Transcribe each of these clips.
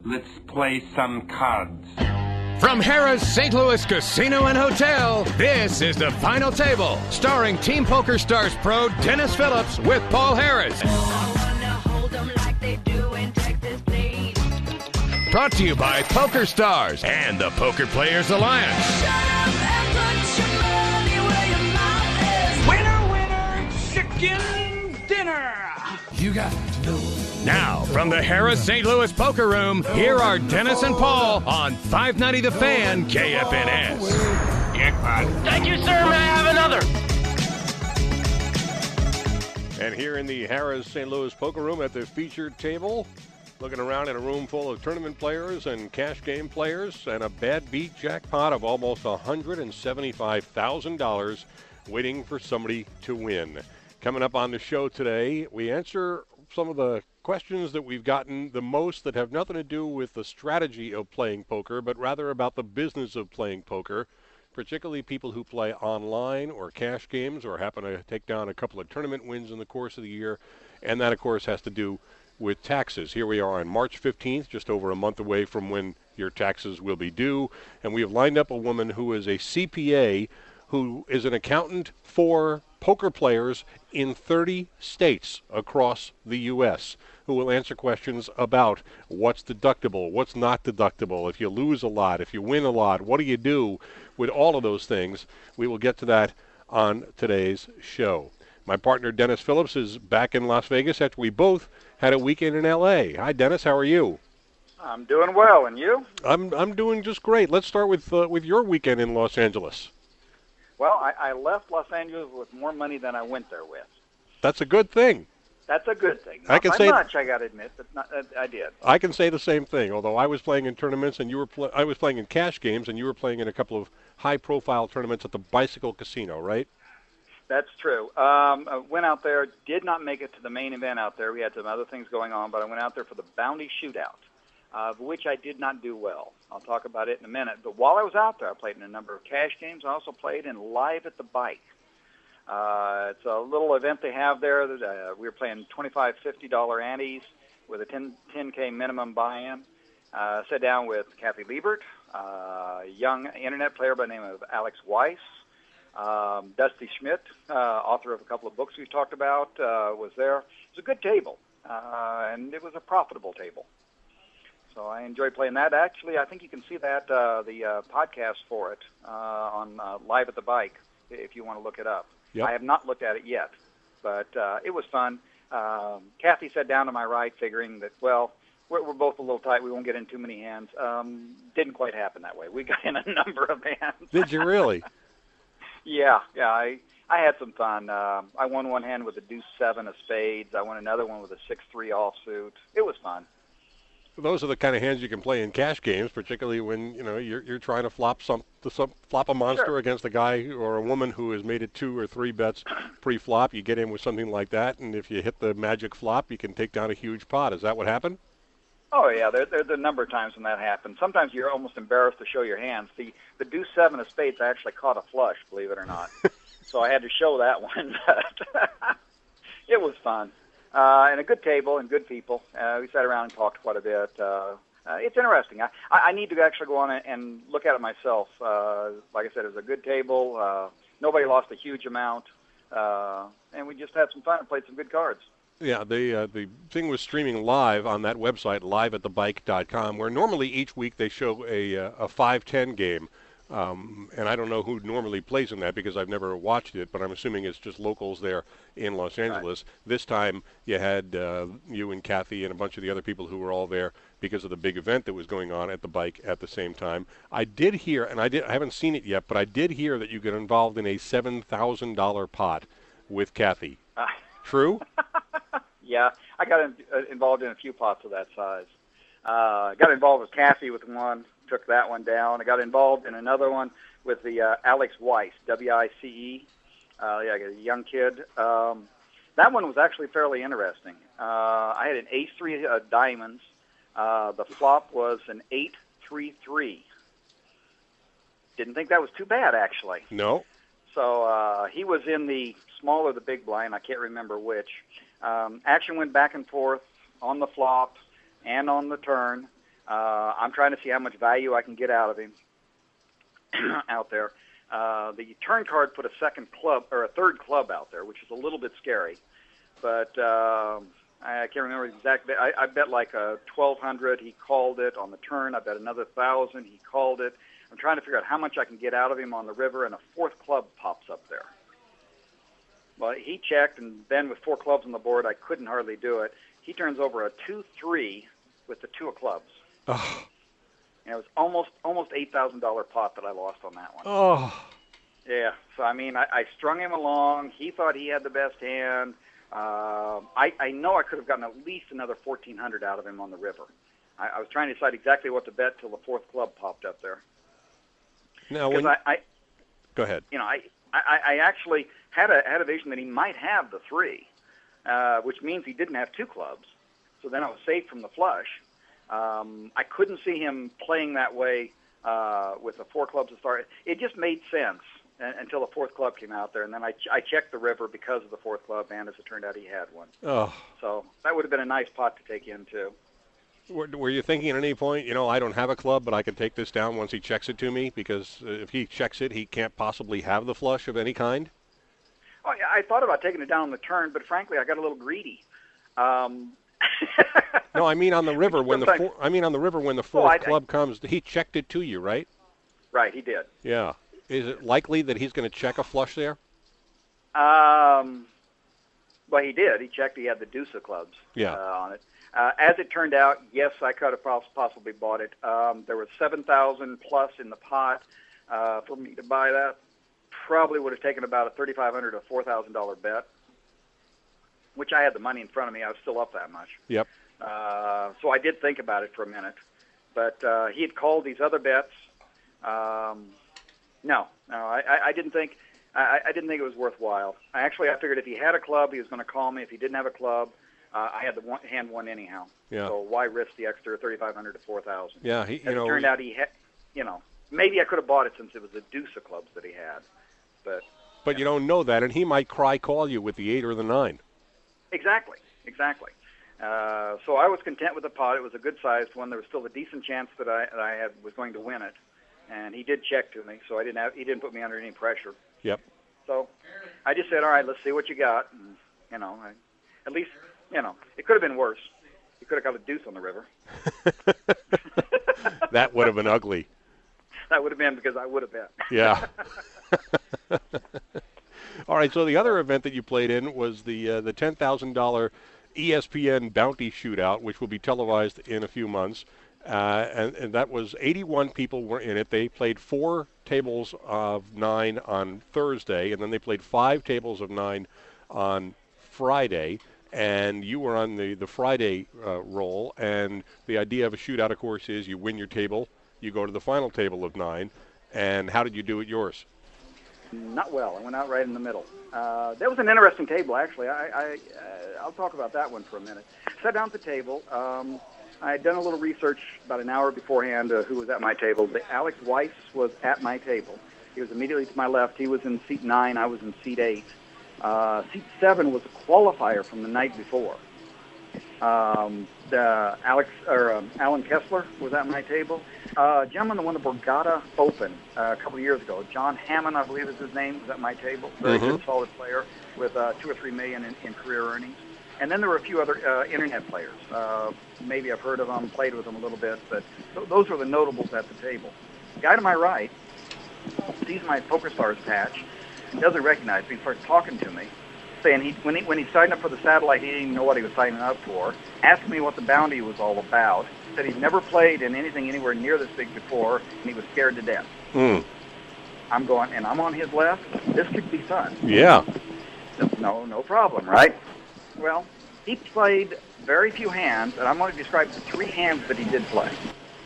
Let's play some cards. From Harrah's St. Louis Casino and Hotel, this is The Final Table, starring Team Poker Stars pro Dennis Phillips with Paul Harris. Brought to you by Poker Stars and the Poker Players Alliance. Winner, winner, chicken dinner. You got no. Now, from the Harrah's St. Louis Poker Room, here are Dennis and Paul on 590 The Fan, KFNS. Jackpot. Thank you, sir. May I have another? And here in the Harrah's St. Louis Poker Room at the featured table, looking around in a room full of tournament players and cash game players, and a bad beat jackpot of almost $175,000 waiting for somebody to win. Coming up on the show today, we answer some of the questions that we've gotten the most that have nothing to do with the strategy of playing poker, but rather about the business of playing poker, particularly people who play online or cash games or happen to take down a couple of tournament wins in the course of the year. And that, of course, has to do with taxes. Here we are on March 15th, just over a month away from when your taxes will be due. And we have lined up a woman who is a CPA, who is an accountant for poker players in 30 states across the U.S., who will answer questions about what's deductible, what's not deductible, if you lose a lot, if you win a lot, what do you do with all of those things. We will get to that on today's show. My partner, Dennis Phillips, is back in Las Vegas after we both had a weekend in L.A. Hi, Dennis. How are you? I'm doing well, and you? I'm doing just great. Let's start with your weekend in Los Angeles. Well, I left Los Angeles with more money than I went there with. That's a good thing. That's a good thing. I can Not say much, I got to admit, but I did. I can say the same thing. Although I was playing in tournaments, and I was playing in cash games, and you were playing in a couple of high-profile tournaments at the Bicycle Casino, right? That's true. I went out there, did not make it to the main event out there. We had some other things going on, but I went out there for the Bounty Shootout, of which I did not do well. I'll talk about it in a minute. But while I was out there, I played in a number of cash games. I also played in Live at the Bike. It's a little event they have there. We were playing $25, $50 antes with a $10K minimum buy-in. Sat down with Kathy Liebert, a young internet player by the name of Alex Weiss. Dusty Schmidt, author of a couple of books we've talked about, was there. It was a good table, and it was a profitable table. So I enjoyed playing that. Actually, I think you can see that, the podcast for it on Live at the Bike, if you want to look it up. Yep. I have not looked at it yet, but it was fun. Kathy sat down to my right, figuring that, well, we're both a little tight. We won't get in too many hands. Didn't quite happen that way. We got in a number of hands. Did you really? Yeah. I had some fun. I won one hand with a deuce-7 of spades. I won another one with a 6-3 offsuit. It was fun. Those are the kind of hands you can play in cash games, particularly when you're trying to flop a monster Sure. against a guy or a woman who has made it 2 or 3 bets pre-flop. You get in with something like that, and if you hit the magic flop, you can take down a huge pot. Is that what happened? Oh yeah, there's a number of times when that happens. Sometimes you're almost embarrassed to show your hands. The deuce-7 of spades, I actually caught a flush, believe it or not. So I had to show that one. But it was fun. And a good table and good people. We sat around and talked quite a bit. It's interesting. I need to actually go on and look at it myself. Like I said, it was a good table. Nobody lost a huge amount. And we just had some fun and played some good cards. Yeah, the thing was streaming live on that website, liveatthebike.com, where normally each week they show a 5-10 game. And I don't know who normally plays in that because I've never watched it, but I'm assuming it's just locals there in Los Angeles. Right. This time you had you and Kathy and a bunch of the other people who were all there because of the big event that was going on at the Bike at the same time. I did hear, and I haven't seen it yet, but I did hear that you got involved in a $7,000 pot with Kathy. True? Yeah, I got involved in a few pots of that size. Got involved with Kathy with one. Took that one down. I got involved in another one with the Alex Weiss, W-I-C-E, a young kid. That one was actually fairly interesting. I had an ace-3 diamonds. The flop was an 8-3-3. Didn't think that was too bad, actually. No. So he was in the small or the big blind. I can't remember which. Action went back and forth on the flop and on the turn. I'm trying to see how much value I can get out of him out there. The turn card put a third club out there, which is a little bit scary. But I can't remember exactly. I bet like a 1,200. He called it on the turn. I bet another 1,000. He called it. I'm trying to figure out how much I can get out of him on the river, and a fourth club pops up there. Well, he checked, and then with 4 clubs on the board, I couldn't hardly do it. He turns over a 2-3 with the 2 of clubs. Oh. And it was almost $8,000 pot that I lost on that one. Oh. Yeah. So I mean, I strung him along. He thought he had the best hand. I know I could have gotten at least another 1,400 out of him on the river. I was trying to decide exactly what to bet till the 4th club popped up there. Now, when go ahead. You know, I actually had a vision that he might have the 3, which means he didn't have 2 clubs. So then I was safe from the flush. I couldn't see him playing that way with the 4 clubs to start. It just made sense until the 4th club came out there, and then I checked the river because of the 4th club, and as it turned out, he had one. Oh. So that would have been a nice pot to take in, too. Were you thinking at any point, I don't have a club, but I can take this down once he checks it to me? Because if he checks it, he can't possibly have the flush of any kind? Oh, yeah, I thought about taking it down on the turn, but frankly, I got a little greedy. No, I mean on the river when the 4th club comes. He checked it to you, right? Right, he did. Yeah. Is it likely that he's going to check a flush there? Well, he did. He checked. He had the deuce of clubs on it. As it turned out, yes, I could have possibly bought it. There was $7,000 plus in the pot for me to buy that. Probably would have taken about a $3,500 to $4,000 bet, which I had the money in front of me. I was still up that much. Yep. So I did think about it for a minute, but he had called these other bets. No, I didn't think. I didn't think it was worthwhile. I figured if he had a club, he was going to call me. If he didn't have a club, I had the hand one anyhow. Yeah. So why risk the extra $3,500 to $4,000? Yeah. As it turned out, he had. Maybe I could have bought it since it was a deuce of clubs that he had, but you don't know that, and he might call you with the 8 or the 9. Exactly. So I was content with the pot. It was a good-sized one. There was still a decent chance that I was going to win it, and he did check to me, so he didn't put me under any pressure. Yep. So I just said, all right, let's see what you got. And, at least, it could have been worse. You could have got a deuce on the river. That would have been ugly. That would have been because I would have bet. Yeah. All right, so the other event that you played in was the $10,000 ESPN Bounty Shootout, which will be televised in a few months. And that was 81 people were in it. They played 4 tables of 9 on Thursday, and then they played 5 tables of 9 on Friday. And you were on the Friday roll. And the idea of a shootout, of course, is you win your table, you go to the final table of 9. And how did you do at yours? Not well. I went out right in the middle. That was an interesting table, actually. I'll talk about that one for a minute. Sat down at the table. I had done a little research about an hour beforehand who was at my table. Alex Weiss was at my table. He was immediately to my left. He was in seat 9. I was in seat 8. Seat 7 was a qualifier from the night before. Alan Kessler was at my table. Gentleman that won the Borgata Open a couple of years ago, John Hammond, I believe is his name, was at my table. Very good, solid player with $2 or $3 million in career earnings. And then there were a few other internet players. Maybe I've heard of them, played with them a little bit, but those were the notables at the table. The guy to my right sees my PokerStars patch and doesn't recognize me, starts talking to me, saying when he signed up for the satellite, he didn't even know what he was signing up for, asked me what the bounty was all about, said he'd never played in anything anywhere near this big before, and he was scared to death. I'm going, and I'm on his left. This could be fun. Yeah. No problem, right? Well, he played very few hands, and I'm going to describe the 3 hands that he did play.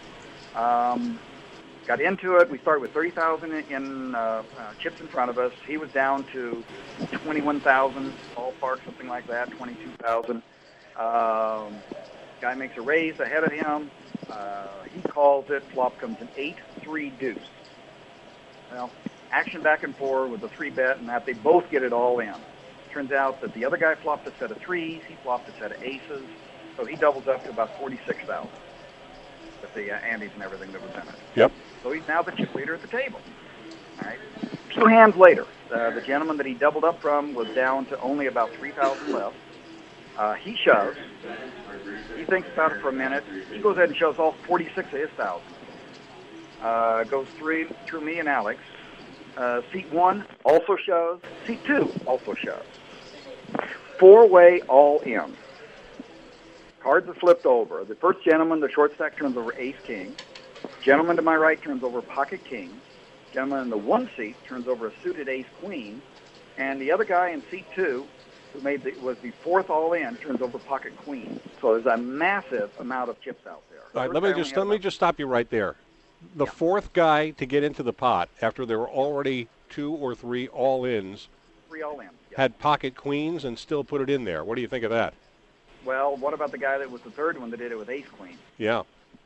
Got into it. We started with 30,000 in chips in front of us. He was down to 21,000 ballpark, something like that, 22,000. Guy makes a raise ahead of him. He calls it. Flop comes an 8-3 deuce. Well, action back and forth with a 3-bet, and that they both get it all in. Turns out that the other guy flopped a set of 3s. He flopped a set of aces. So he doubles up to about 46,000. with the Andes and everything that was in it. Yep. So he's now the chip leader at the table. All right. 2 hands later, the gentleman that he doubled up from was down to only about 3,000 left. He shoves. He thinks about it for a minute. He goes ahead and shoves all 46 of his 1,000. Goes through me and Alex. Seat 1 also shoves. Seat 2 also shoves. 4-way all in. Cards are flipped over. The first gentleman, the short stack, turns over ace-king. Gentleman to my right turns over pocket-king. Gentleman in the 1 seat turns over a suited ace-queen. And the other guy in seat 2, who was the 4th all-in, turns over pocket-queen. So there's a massive amount of chips out there. All right, let me just stop you right there. The 4th guy to get into the pot after there were already 2 or 3 all-ins 3 all-ins. had pocket queens and still put it in there. What do you think of that? Well, what about the guy that was the 3rd one that did it with ace-queen? Yeah.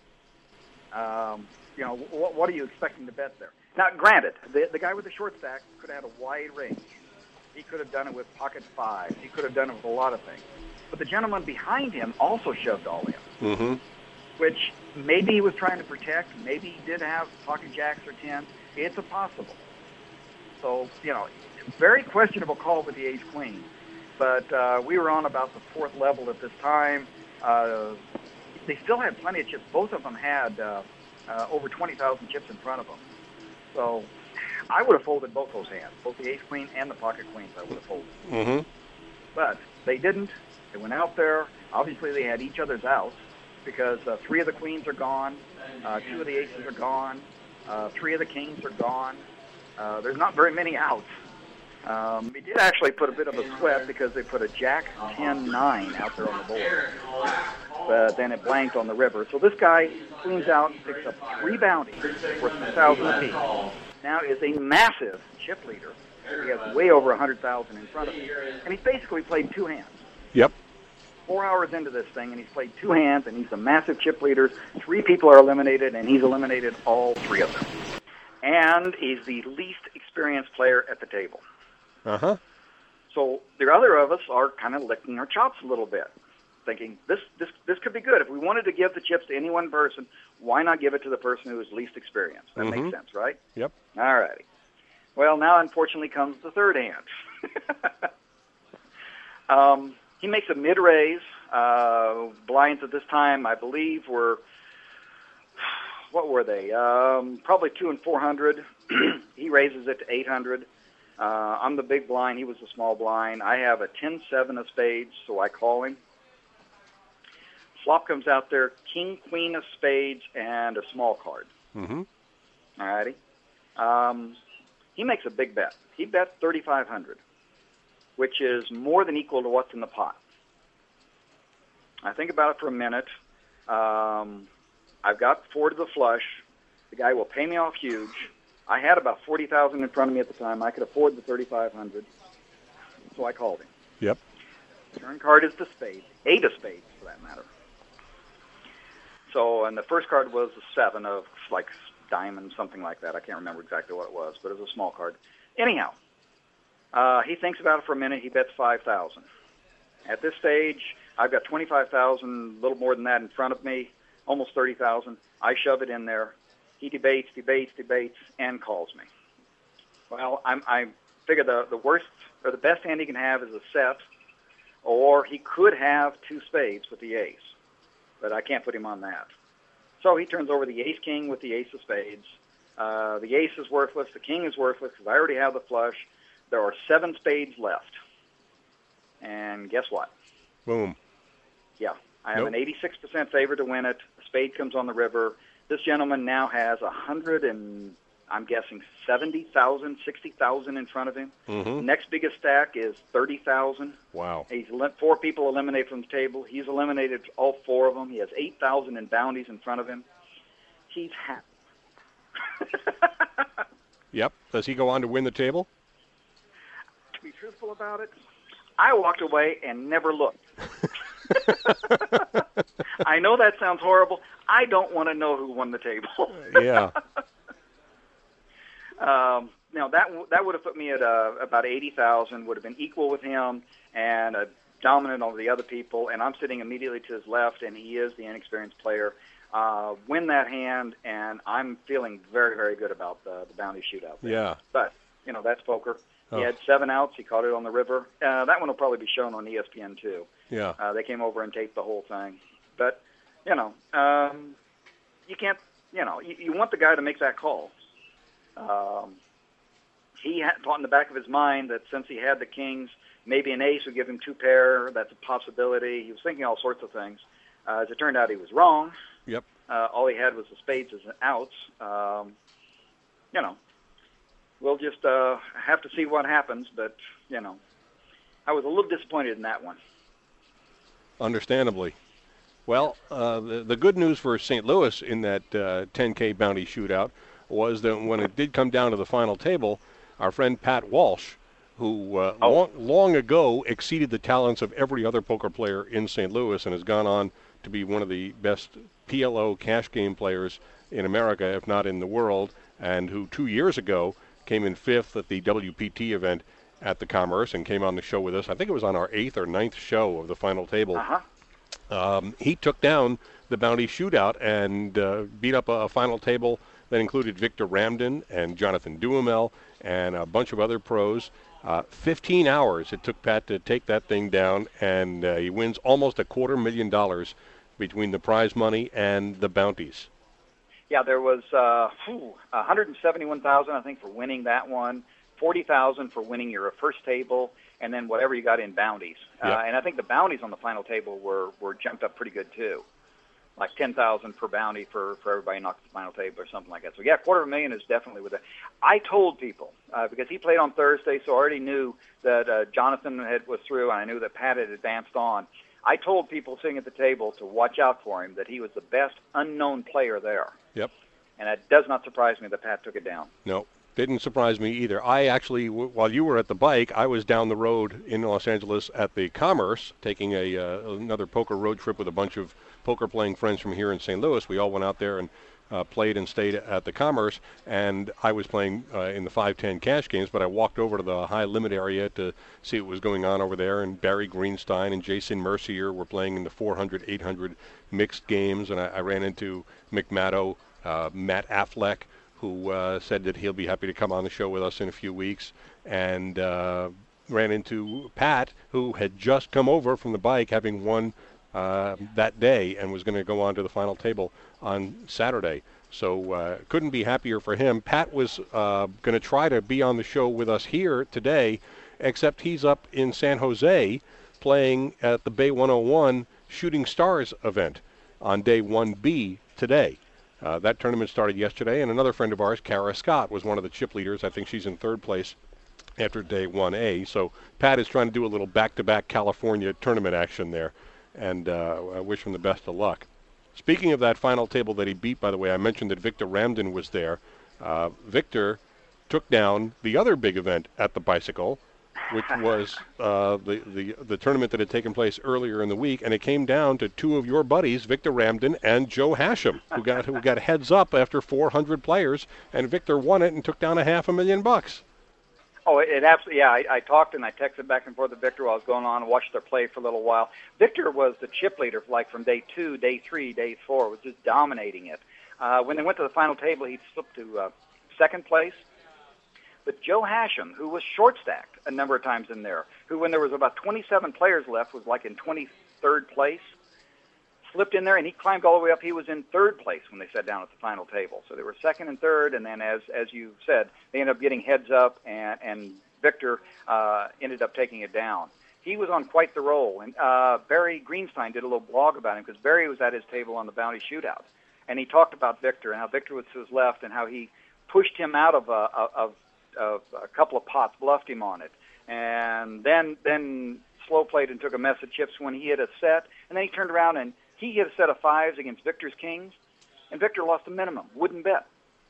What are you expecting to bet there? Now, granted, the guy with the short stack could have had a wide range. He could have done it with pocket 5s. He could have done it with a lot of things. But the gentleman behind him also shoved all in, Mm-hmm. which maybe he was trying to protect. Maybe he did have pocket jacks or 10s. It's a possible. So, very questionable call with the ace-queen. But we were on about the 4th level at this time. They still had plenty of chips. Both of them had over 20,000 chips in front of them. So I would have folded both those hands, both the ace-queen and the pocket queens I would have folded. Mm-hmm. But they didn't. They went out there. Obviously, they had each other's outs because 3 of the queens are gone, 2 of the aces are gone, 3 of the kings are gone. There's not very many outs. We did actually put a bit of a sweat because they put a jack 10-9 out there on the board. But then it blanked on the river. So this guy cleans out and picks up 3 bounties worth 1,000 apiece. Now is a massive chip leader. He has way over 100,000 in front of him. And he's basically played 2 hands. Yep. 4 hours into this thing, and he's played 2 hands, and he's a massive chip leader. 3 people are eliminated, and he's eliminated all 3 of them. And he's the least experienced player at the table. Uh-huh. So the other of us are kind of licking our chops a little bit, thinking this could be good. If we wanted to give the chips to any one person, why not give it to the person who is least experienced? That makes sense, right? Yep. All righty. Well, now unfortunately comes the 3rd hand. He makes a mid-raise. Blinds at this time, I believe, were, what were they? Probably 2 and 400. He raises it to 800. I'm the big blind. He was the small blind. I have a 10-7 of spades, so I call him. Flop comes out there, king, queen of spades, and a small card. Mm-hmm. All righty. He makes a big bet. He bets 3,500, which is more than equal to what's in the pot. I think about it for a minute. I've got 4 to the flush. The guy will pay me off huge. I had about 40,000 in front of me at the time. I could afford the 3,500, so I called him. Yep. Turn card is the spade, 8 of spades for that matter. So, and the first card was the 7 of like diamond, something like that. I can't remember exactly what it was, but it was a small card. Anyhow, he thinks about it for a minute. He bets 5,000. At this stage, I've got 25,000, a little more than that in front of me, almost 30,000. I shove it in there. He debates, and calls me. Well, I figure the worst or the best hand he can have is a set, or he could have 2 spades with the ace, but I can't put him on that. So he turns over the ace-king with the ace of spades. The ace is worthless. The king is worthless because I already have the flush. There are 7 spades left. And guess what? Boom. Yeah, I have an 86% favor to win it. A spade comes on the river. This gentleman now has 100 and I'm guessing 70,000, 60,000 in front of him. Mm-hmm. Next biggest stack is 30,000. Wow. He's 4 people eliminated from the table. He's eliminated all 4 of them. He has 8,000 in bounties in front of him. He's happy. Yep. Does he go on to win the table? To be truthful about it, I walked away and never looked. I know that sounds horrible. I don't want to know who won the table. Yeah. Now that would have put me at about 80,000. Would have been equal with him and dominant over the other people. And I'm sitting immediately to his left, and he is the inexperienced player. win that hand, and I'm feeling very, very good about the bounty shootout there. Yeah. But, that's poker. Oh. He had 7 outs. He caught it on the river. That one will probably be shown on ESPN, too. Yeah. They came over and taped the whole thing. But, you can't, you want the guy to make that call. He had thought in the back of his mind that since he had the kings, maybe an ace would give him 2 pair. That's a possibility. He was thinking all sorts of things. As it turned out, he was wrong. Yep. All he had was the spades as outs. We'll just have to see what happens. But, I was a little disappointed in that one. Understandably. Well, the good news for St. Louis in that 10K bounty shootout was that when it did come down to the final table, our friend Pat Walsh, who long ago exceeded the talents of every other poker player in St. Louis and has gone on to be one of the best PLO cash game players in America, if not in the world, and who 2 years ago came in 5th at the WPT event at the Commerce and came on the show with us. I think it was on our 8th or 9th show of the final table. He took down the bounty shootout and beat up a final table that included Victor Ramden and Jonathan Duhamel and a bunch of other pros. 15 hours it took Pat to take that thing down, and he wins almost $250,000 between the prize money and the bounties. Yeah, there was $171,000, I think, for winning that one, $40,000 for winning your first table, and then whatever you got in bounties. Yep. And I think the bounties on the final table were jumped up pretty good too, like $10,000 per bounty for everybody knocked the final table or something like that. So yeah, $250,000 is definitely with it. I told people because he played on Thursday, so I already knew that Jonathan was through, and I knew that Pat had advanced on. I told people sitting at the table to watch out for him, that he was the best unknown player there. Yep. And it does not surprise me that Pat took it down. No, didn't surprise me either. I actually, while you were at the bike, I was down the road in Los Angeles at the Commerce, taking another poker road trip with a bunch of poker-playing friends from here in St. Louis. We all went out there and played and stayed at the Commerce, and I was playing in the 5-10 cash games, but I walked over to the high-limit area to see what was going on over there, and Barry Greenstein and Jason Mercier were playing in the 400, 800 mixed games, and I ran into McMatto, Matt Affleck, who said that he'll be happy to come on the show with us in a few weeks, and ran into Pat, who had just come over from the bike, having won that day, and was going to go on to the final table on Saturday. So couldn't be happier for him. Pat was going to try to be on the show with us here today, except he's up in San Jose playing at the Bay 101 Shooting Stars event on day 1B today. That tournament started yesterday, and another friend of ours, Kara Scott, was one of the chip leaders. I think she's in 3rd place after day 1A. So Pat is trying to do a little back-to-back California tournament action there, and I wish him the best of luck. Speaking of that final table that he beat, by the way, I mentioned that Victor Ramden was there. Victor took down the other big event at the Bicycle, which was the tournament that had taken place earlier in the week, and it came down to 2 of your buddies, Victor Ramden and Joe Hashem, who got heads up after 400 players, and Victor won it and took down $500,000. Oh, it absolutely, yeah. I talked and I texted back and forth to Victor while I was going on and watched their play for a little while. Victor was the chip leader from day 2, day 3, day 4, was just dominating it. When they went to the final table, he slipped to 2nd place. But Joe Hashem, who was short-stacked a number of times in there, who when there was about 27 players left was like in 23rd place, slipped in there, and he climbed all the way up. He was in 3rd place when they sat down at the final table. So they were 2nd and 3rd, and then as you said, they ended up getting heads up, and Victor ended up taking it down. He was on quite the roll, and Barry Greenstein did a little blog about him because Barry was at his table on the bounty shootout, and he talked about Victor and how Victor was to his left and how he pushed him out of a couple of pots, bluffed him on it, and then slow played and took a mess of chips when he hit a set, and then he turned around and he hit a set of 5s against Victor's kings, and Victor lost a minimum, wouldn't bet.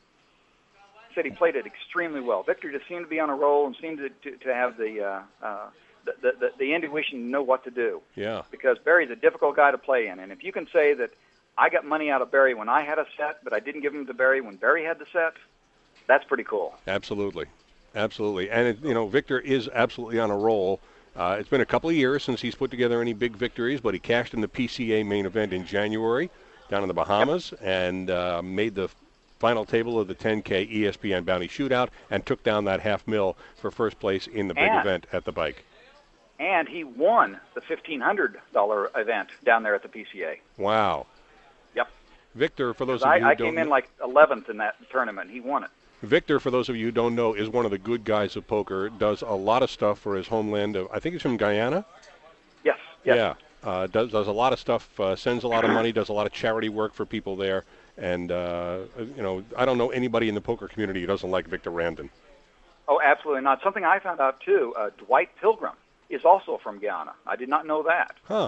He said he played it extremely well. Victor just seemed to be on a roll and seemed to have the intuition to know what to do. Yeah. Because Barry's a difficult guy to play in, and if you can say that I got money out of Barry when I had a set, but I didn't give him to Barry when Barry had the set, that's pretty cool. Absolutely. Absolutely. And, Victor is absolutely on a roll. It's been a couple of years since he's put together any big victories, but he cashed in the PCA main event in January, down in the Bahamas and made the final table of the 10K ESPN Bounty Shootout and took down that $500,000 for first place in the big event at the bike. And he won the $1,500 event down there at the PCA. Wow. Yep. Victor, for those of you who don't I came in like 11th in that tournament. He won it. Victor, for those of you who don't know, is one of the good guys of poker, does a lot of stuff for his homeland. I think he's from Guyana? Yes. Yeah. Does a lot of stuff, sends a lot of money, does a lot of charity work for people there. And, I don't know anybody in the poker community who doesn't like Victor Randon. Oh, absolutely not. Something I found out, too, Dwight Pilgrim is also from Guyana. I did not know that. Huh.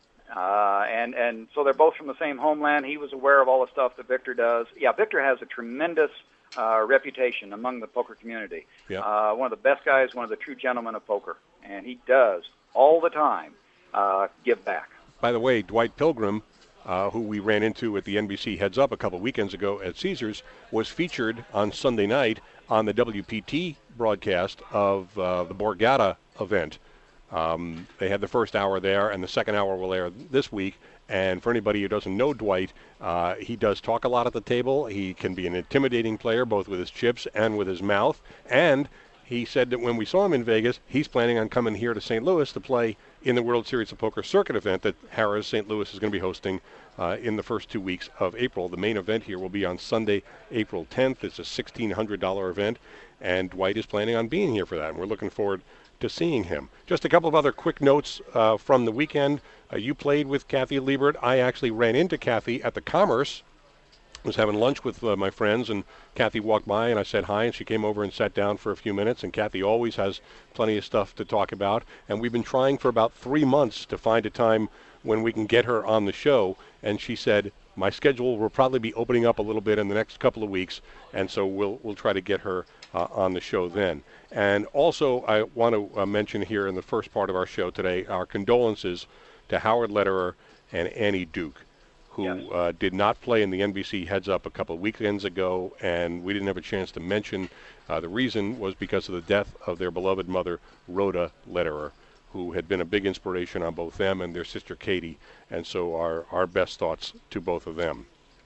And so they're both from the same homeland. He was aware of all the stuff that Victor does. Yeah, Victor has a tremendous reputation among the poker community. Yeah. One of the best guys, one of the true gentlemen of poker. And he does, all the time, give back. By the way, Dwight Pilgrim, who we ran into at the NBC Heads Up a couple weekends ago at Caesars, was featured on Sunday night on the WPT broadcast of the Borgata event. They had the first hour there, and the second hour will air this week. And for anybody who doesn't know Dwight, he does talk a lot at the table. He can be an intimidating player, both with his chips and with his mouth. And he said that when we saw him in Vegas, he's planning on coming here to St. Louis to play in the World Series of Poker circuit event that Harrah's St. Louis is going to be hosting in the first 2 weeks of April. The main event here will be on Sunday, April 10th. It's a $1,600 event, and Dwight is planning on being here for that, and we're looking forward to seeing him. Just a couple of other quick notes from the weekend. You played with Kathy Liebert. I actually ran into Kathy at the Commerce. I was having lunch with my friends, and Kathy walked by, and I said hi, and she came over and sat down for a few minutes, and Kathy always has plenty of stuff to talk about, and we've been trying for about 3 months to find a time when we can get her on the show, and she said, my schedule will probably be opening up a little bit in the next couple of weeks, and so we'll try to get her on the show then. And also, I want to mention here in the first part of our show today, our condolences to Howard Lederer and Annie Duke, who did not play in the NBC Heads Up a couple of weekends ago, and we didn't have a chance to mention the reason was because of the death of their beloved mother, Rhoda Lederer, who had been a big inspiration on both them and their sister Katie, and so our best thoughts to both of them.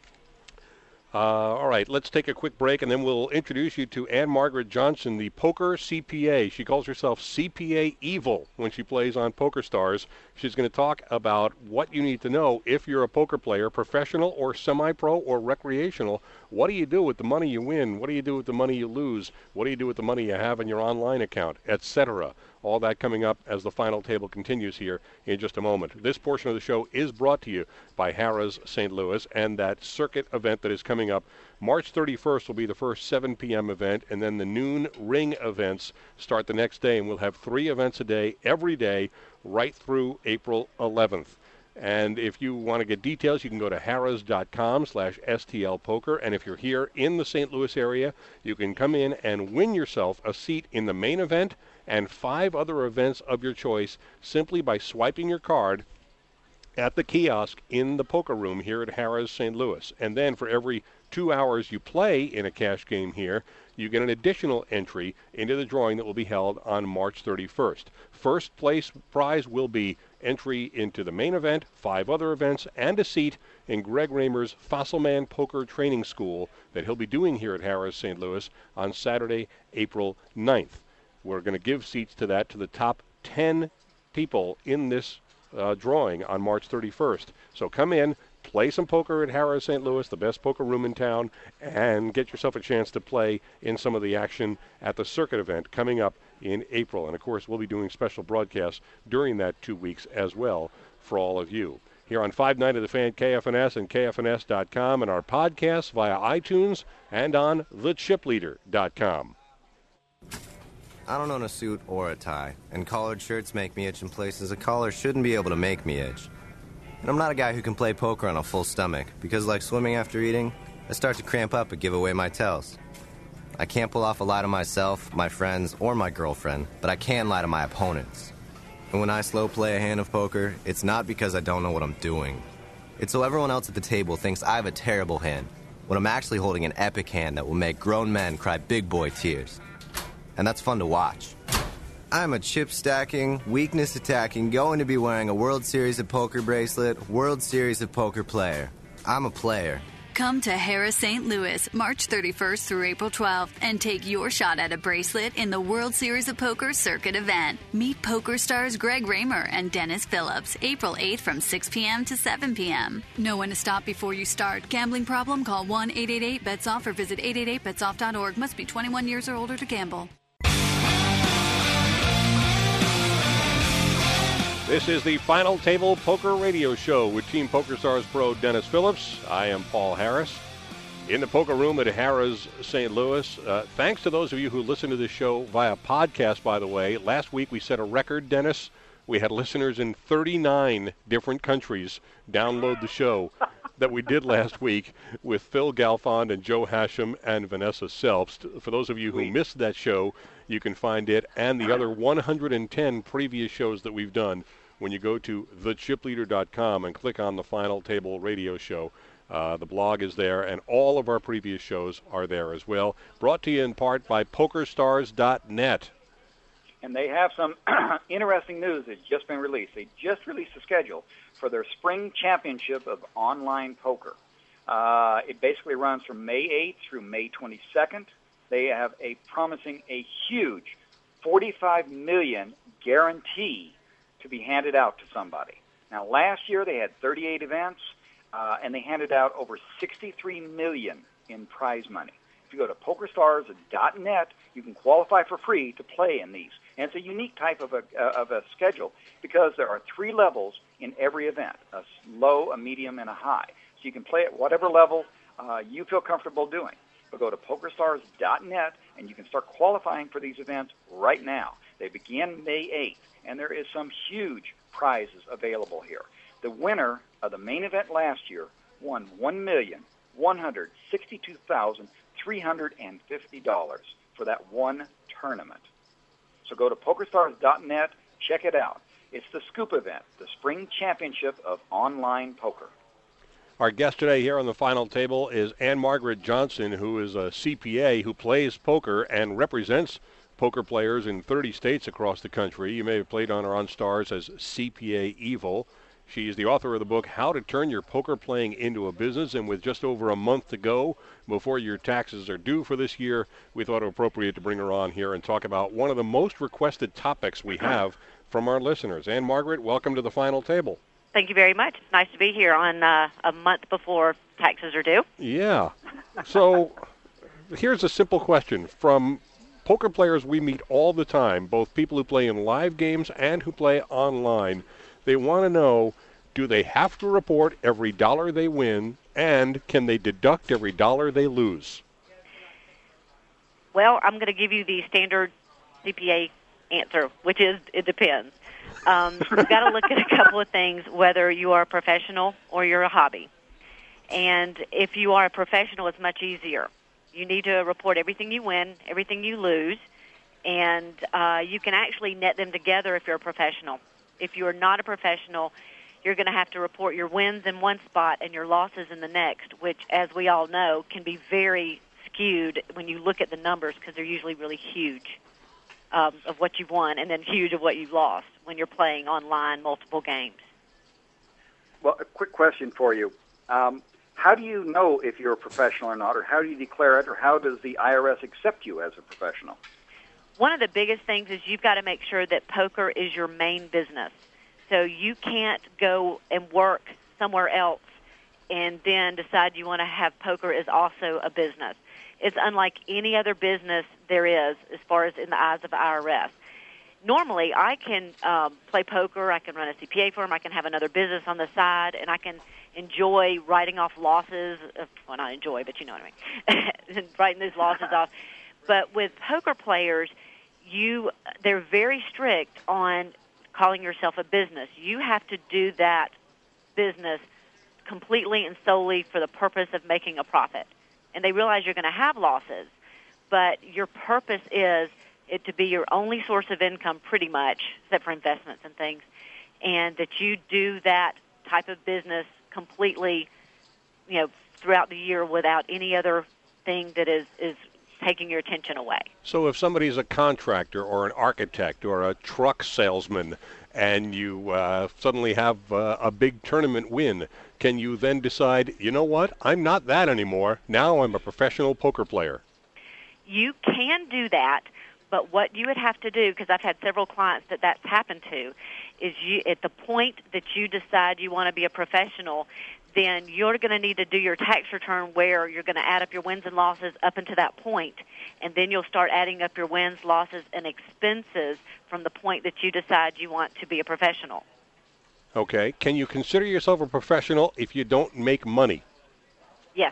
All right, let's take a quick break, and then we'll introduce you to Ann Margaret Johnson, the poker CPA. She calls herself CPA Evil when she plays on Poker Stars. She's going to talk about what you need to know if you're a poker player, professional or semi-pro or recreational. What do you do with the money you win? What do you do with the money you lose? What do you do with the money you have in your online account, etc.? All that coming up as the final table continues here in just a moment. This portion of the show is brought to you by Harrah's St. Louis and that circuit event that is coming up. March 31st will be the first 7 p.m. event, and then the noon ring events start the next day, and we'll have 3 events a day, every day, right through April 11th. And if you want to get details, you can go to harrahs.com/STLpoker. And if you're here in the St. Louis area, you can come in and win yourself a seat in the main event and 5 other events of your choice simply by swiping your card at the kiosk in the poker room here at Harrah's St. Louis. And then for every 2 hours you play in a cash game here, you get an additional entry into the drawing that will be held on March 31st. First place prize will be entry into the main event, 5 other events, and a seat in Greg Raymer's Fossilman Poker Training School that he'll be doing here at Harrah's St. Louis on Saturday, April 9th. We're going to give seats to that to the top 10 people in this drawing on March 31st. So come in, play some poker at Harrah's St. Louis, the best poker room in town, and get yourself a chance to play in some of the action at the circuit event coming up in April. And, of course, we'll be doing special broadcasts during that 2 weeks as well for all of you. Here on 590 The Fan, KFNS, and KFNS.com, and our podcasts via iTunes and on thechipleader.com. I don't own a suit or a tie, and collared shirts make me itch in places a collar shouldn't be able to make me itch. And I'm not a guy who can play poker on a full stomach, because like swimming after eating, I start to cramp up and give away my tells. I can't pull off a lie to myself, my friends, or my girlfriend, but I can lie to my opponents. And when I slow play a hand of poker, it's not because I don't know what I'm doing. It's so everyone else at the table thinks I have a terrible hand, when I'm actually holding an epic hand that will make grown men cry big boy tears. And that's fun to watch. I'm a chip-stacking, weakness-attacking, going to be wearing a World Series of Poker bracelet, World Series of Poker player. I'm a player. Come to Harrah's St. Louis, March 31st through April 12th, and take your shot at a bracelet in the World Series of Poker Circuit event. Meet poker stars Greg Raymer and Dennis Phillips, April 8th from 6 p.m. to 7 p.m. Know when to stop before you start. Gambling problem? Call 1-888-BETS-OFF or visit 888betsoff.org. Must be 21 years or older to gamble. This is the Final Table Poker Radio Show with Team PokerStars pro Dennis Phillips. I am Paul Harris. In the poker room at Harrah's St. Louis. Thanks to those of you who listen to this show via podcast, by the way. Last week we set a record, Dennis. We had listeners in 39 different countries download the show that we did last week with Phil Galfond and Joe Hashem and Vanessa Selbst. For those of you who missed that show, you can find it and the other 110 previous shows that we've done when you go to thechipleader.com and click on the Final Table Radio Show. The blog is there, and all of our previous shows are there as well. Brought to you in part by PokerStars.net. And they have some interesting news that's just been released. They just released a schedule for their spring championship of online poker. It basically runs from May 8th through May 22nd. They have a huge $45 million guarantee to be handed out to somebody. Now, last year they had 38 events, and they handed out over $63 million in prize money. If you go to PokerStars.net, you can qualify for free to play in these. And it's a unique type of a schedule because there are 3 levels in every event, a low, a medium, and a high. So you can play at whatever level you feel comfortable doing. But go to PokerStars.net, and you can start qualifying for these events right now. They begin May 8th, and there is some huge prizes available here. The winner of the main event last year won $1,162,350 for that one tournament. So go to PokerStars.net, check it out. It's the Scoop event, the spring championship of online poker. Our guest today here on the Final Table is Ann Margaret Johnson, who is a CPA who plays poker and represents poker players in 30 states across the country. You may have played on her on Stars as CPA Evil. She is the author of the book, How to Turn Your Poker Playing into a Business, and with just over a month to go before your taxes are due for this year, we thought it appropriate to bring her on here and talk about one of the most requested topics we have from our listeners. Ann Margaret, welcome to the Final Table. Thank you very much. It's nice to be here on a month before taxes are due. Yeah. So here's a simple question. From poker players we meet all the time, both people who play in live games and who play online, they want to know, do they have to report every dollar they win, and can they deduct every dollar they lose? Well, I'm going to give you the standard CPA answer, which is it depends. You've got to look at a couple of things, whether you are a professional or you're a hobby. And if you are a professional, it's much easier. You need to report everything you win, everything you lose, and you can actually net them together if you're a professional. If you're not a professional, you're going to have to report your wins in one spot and your losses in the next, which, as we all know, can be very skewed when you look at the numbers because they're usually really huge of what you've won and then huge of what you've lost when you're playing online multiple games. Well, a quick question for you. How do you know if you're a professional or not, or how do you declare it, or how does the IRS accept you as a professional? One of the biggest things is you've got to make sure that poker is your main business. So you can't go and work somewhere else and then decide you want to have poker as also a business. It's unlike any other business there is as far as in the eyes of the IRS. Normally, I can play poker, I can run a CPA firm, I can have another business on the side, and I can enjoy writing off losses. Well, not enjoy, but you know what I mean, writing those losses off. But with poker players, they're very strict on calling yourself a business. You have to do that business completely and solely for the purpose of making a profit. And they realize you're going to have losses, but your purpose is it to be your only source of income pretty much, except for investments and things, and that you do that type of business completely, throughout the year without any other thing that is taking your attention away. So if somebody's a contractor or an architect or a truck salesman and you suddenly have a big tournament win, can you then decide, you know what, I'm not that anymore. Now I'm a professional poker player? You can do that, but what you would have to do, because I've had several clients that that's happened to, is you at the point that you decide you want to be a professional, then you're going to need to do your tax return where you're going to add up your wins and losses up until that point, and then you'll start adding up your wins, losses, and expenses from the point that you decide you want to be a professional. Okay. Can you consider yourself a professional if you don't make money? Yes,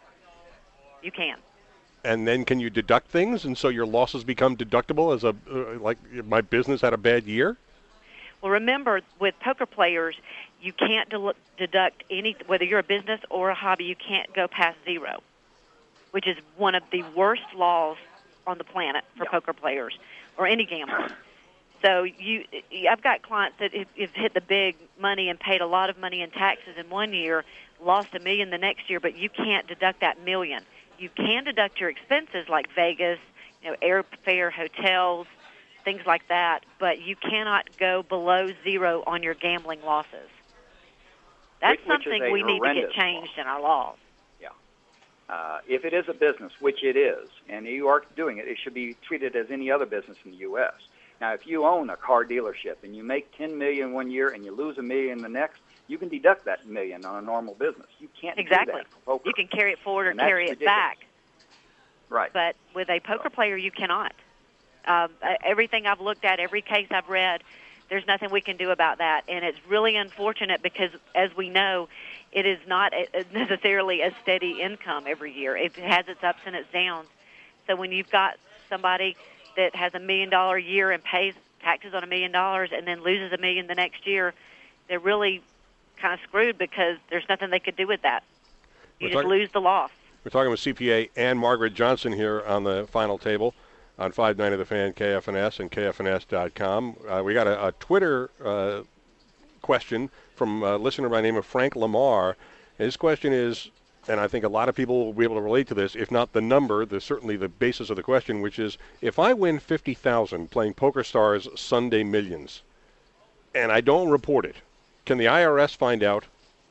you can. And then can you deduct things, and so your losses become deductible as like my business had a bad year? Well, remember, with poker players, you can't deduct any, whether you're a business or a hobby, you can't go past zero, which is one of the worst laws on the planet for poker players or any gambler. So I've got clients that have hit the big money and paid a lot of money in taxes in one year, lost $1 million the next year, but you can't deduct that $1 million. You can deduct your expenses like Vegas, airfare, hotels, things like that, but you cannot go below zero on your gambling losses. That's something we need to get changed in our laws. Yeah. If it is a business, which it is, and you are doing it, it should be treated as any other business in the U.S. Now, if you own a car dealership and you make $10 million one year and you lose $1 million the next, you can deduct that $1 million on a normal business. You can't do that for poker. You can carry it forward or carry it back. Right. But with a poker player, you cannot. Everything I've looked at, every case I've read, there's nothing we can do about that. And it's really unfortunate because, as we know, it is not necessarily a steady income every year. It has its ups and its downs. So when you've got somebody that has $1 million a year and pays taxes on $1 million and then loses $1 million the next year, they're really kind of screwed because there's nothing they could do with that. You just lose the loss. We're talking with CPA Ann Margaret Johnson here on the final table on 590 The Fan, KFNS, and KFNS.com. We got a Twitter question from a listener by the name of Frank Lamar. His question is, and I think a lot of people will be able to relate to this, if not the number, certainly the basis of the question, which is, if I win $50,000 playing PokerStars Sunday Millions, and I don't report it, can the IRS find out?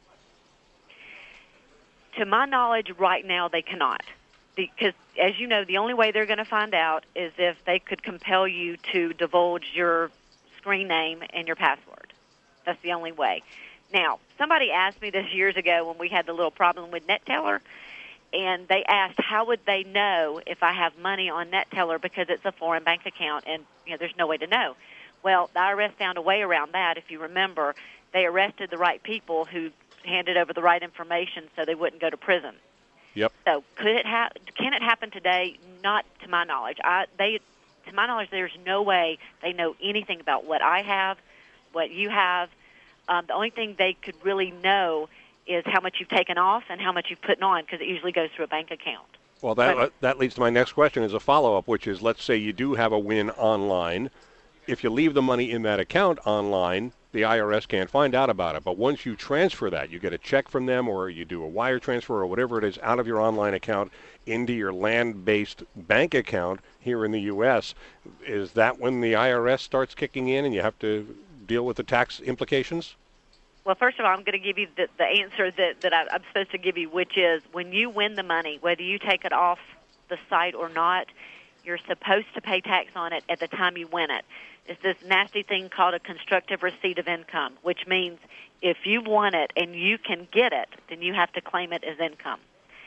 To my knowledge, right now they cannot. Because, as you know, the only way they're going to find out is if they could compel you to divulge your screen name and your password. That's the only way. Now, somebody asked me this years ago when we had the little problem with NetTeller, and they asked, how would they know if I have money on NetTeller because it's a foreign bank account, and there's no way to know. Well, the IRS found a way around that. If you remember, they arrested the right people who handed over the right information so they wouldn't go to prison. Yep. So can it happen today? Not to my knowledge. To my knowledge, there's no way they know anything about what I have, what you have. The only thing they could really know is how much you've taken off and how much you've put on, because it usually goes through a bank account. Well, that leads to my next question as a follow-up, which is, let's say you do have a win online. If you leave the money in that account online, the IRS can't find out about it. But once you transfer that, you get a check from them or you do a wire transfer or whatever it is out of your online account into your land-based bank account here in the U.S., is that when the IRS starts kicking in and you have to deal with the tax implications? Well, first of all, I'm going to give you the answer that I'm supposed to give you, which is when you win the money, whether you take it off the site or not, you're supposed to pay tax on it at the time you win it. It's this nasty thing called a constructive receipt of income, which means if you won it and you can get it, then you have to claim it as income.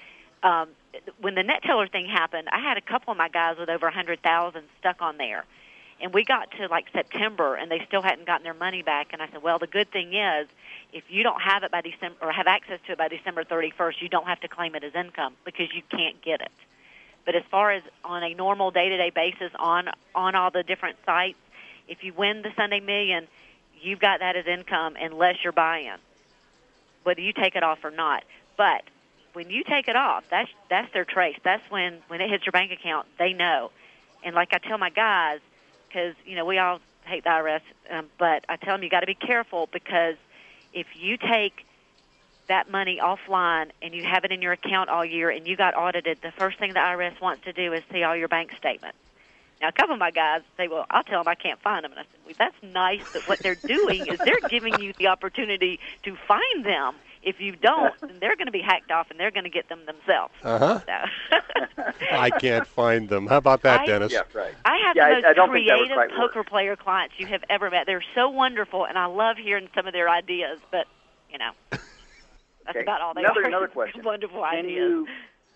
When the NetTeller thing happened, I had a couple of my guys with over $100,000 stuck on there. And we got to like September, and they still hadn't gotten their money back. And I said, well, the good thing is, if you don't have it by December or have access to it by December 31st, you don't have to claim it as income because you can't get it. But as far as on a normal day-to-day basis on all the different sites, if you win the Sunday Million, you've got that as income unless you're buy-in, whether you take it off or not. But when you take it off, that's their trace. That's when it hits your bank account, they know. And like I tell my guys, because, we all hate the IRS, but I tell them you got to be careful because if you take that money offline and you have it in your account all year and you got audited, the first thing the IRS wants to do is see all your bank statements. Now, a couple of my guys say, well, I'll tell them I can't find them. And I said, well, that's nice, but what they're doing is they're giving you the opportunity to find them. If you don't, then they're going to be hacked off, and they're going to get them themselves. Uh-huh. So. I can't find them. How about that, Dennis? Yeah, right. I have the most creative poker player clients you have ever met. They're so wonderful, and I love hearing some of their ideas, but, that's about all they are. Another question. Wonderful ideas.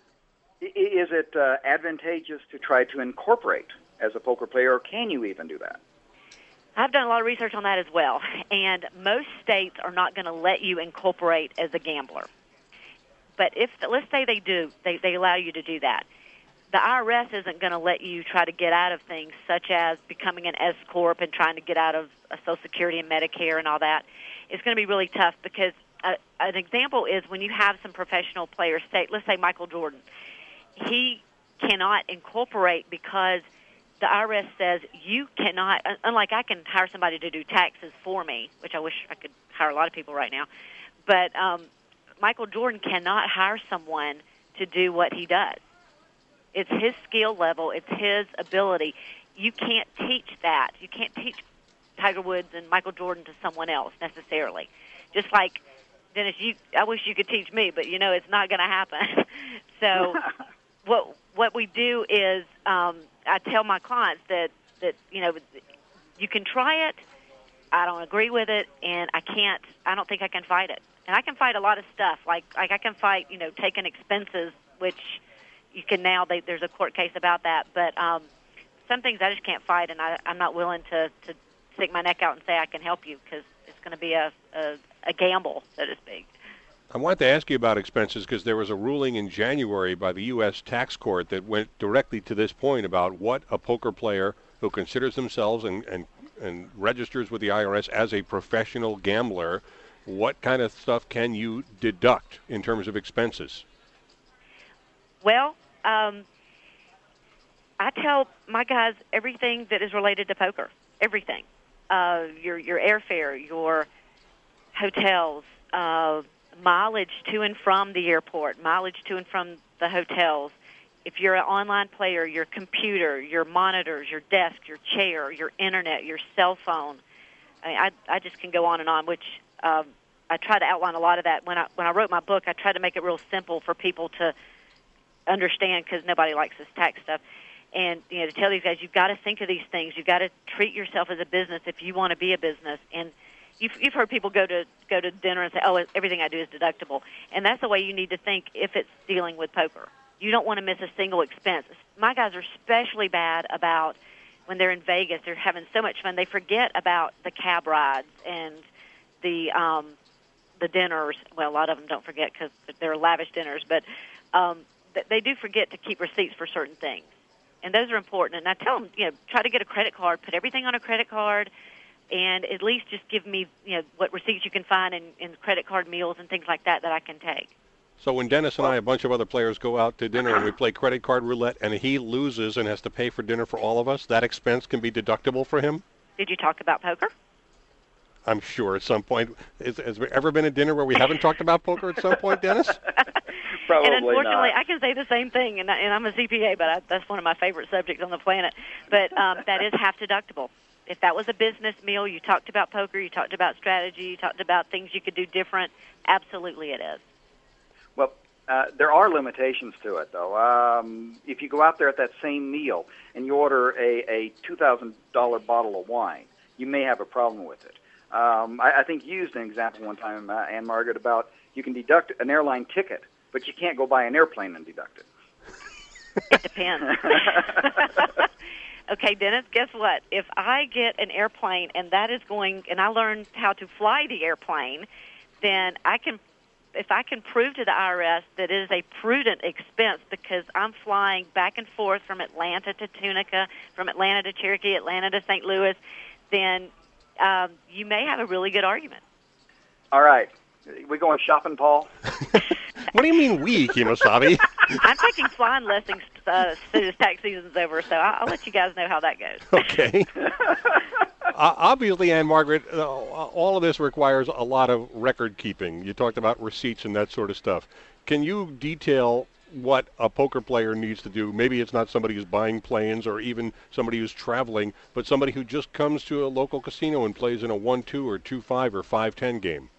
Is it advantageous to try to incorporate as a poker player, or can you even do that? I've done a lot of research on that as well, and most states are not going to let you incorporate as a gambler. But let's say they do, they allow you to do that. The IRS isn't going to let you try to get out of things such as becoming an S Corp and trying to get out of Social Security and Medicare and all that. It's going to be really tough because an example is when you have some professional players, let's say Michael Jordan. He cannot incorporate because the IRS says you cannot, unlike I can hire somebody to do taxes for me, which I wish I could hire a lot of people right now, but Michael Jordan cannot hire someone to do what he does. It's his skill level. It's his ability. You can't teach that. You can't teach Tiger Woods and Michael Jordan to someone else necessarily. Just like, Dennis, I wish you could teach me, but, it's not going to happen. So what we do is I tell my clients that you can try it. I don't agree with it, and I don't think I can fight it. And I can fight a lot of stuff. Like I can fight, taking expenses, which you can now, there's a court case about that. But some things I just can't fight, and I'm not willing to stick my neck out and say I can help you because it's going to be a gamble, so to speak. I wanted to ask you about expenses because there was a ruling in January by the U.S. tax court that went directly to this point about what a poker player who considers themselves and registers with the IRS as a professional gambler, what kind of stuff can you deduct in terms of expenses? Well, I tell my guys everything that is related to poker, everything. Your airfare, your hotels, mileage to and from the airport, mileage to and from the hotels. If you're an online player, your computer, your monitors, your desk, your chair, your internet, your cell phone. I just can go on and on, which I try to outline a lot of that. When I wrote my book, I tried to make it real simple for people to understand because nobody likes this tax stuff. And, to tell these guys, you've got to think of these things. You've got to treat yourself as a business if you want to be a business. And You've heard people go to dinner and say, oh, everything I do is deductible. And that's the way you need to think if it's dealing with poker. You don't want to miss a single expense. My guys are especially bad about when they're in Vegas. They're having so much fun. They forget about the cab rides and the dinners. Well, a lot of them don't forget because they're lavish dinners. But they do forget to keep receipts for certain things. And those are important. And I tell them, try to get a credit card. Put everything on a credit card. And at least just give me, what receipts you can find in credit card meals and things like that I can take. So when Dennis and I, a bunch of other players, go out to dinner and we play credit card roulette and he loses and has to pay for dinner for all of us, that expense can be deductible for him? Did you talk about poker? I'm sure at some point. Has there ever been a dinner where we haven't talked about poker at some point, Dennis? Probably and unfortunately, not. I can say the same thing, and I'm a CPA, but that's one of my favorite subjects on the planet. But that is half deductible. If that was a business meal, you talked about poker, you talked about strategy, you talked about things you could do different, absolutely it is. Well, there are limitations to it, though. If you go out there at that same meal and you order a $2,000 bottle of wine, you may have a problem with it. I think you used an example one time, Ann Margaret, about you can deduct an airline ticket, but you can't go buy an airplane and deduct it. It depends. Okay, Dennis, guess what? If I get an airplane and I learn how to fly the airplane, then if I can prove to the IRS that it is a prudent expense because I'm flying back and forth from Atlanta to Tunica, from Atlanta to Cherokee, Atlanta to St. Louis, then you may have a really good argument. All right. We going shopping, Paul? What do you mean we, Kemosabe? I'm taking flying lessons as soon as tax season's over, so I'll let you guys know how that goes. Okay. Obviously, Ann Margaret, all of this requires a lot of record keeping. You talked about receipts and that sort of stuff. Can you detail what a poker player needs to do. Maybe it's not somebody who's buying planes or even somebody who's traveling, but somebody who just comes to a local casino and plays in a 1-2 or 2-5 or 5-10 game.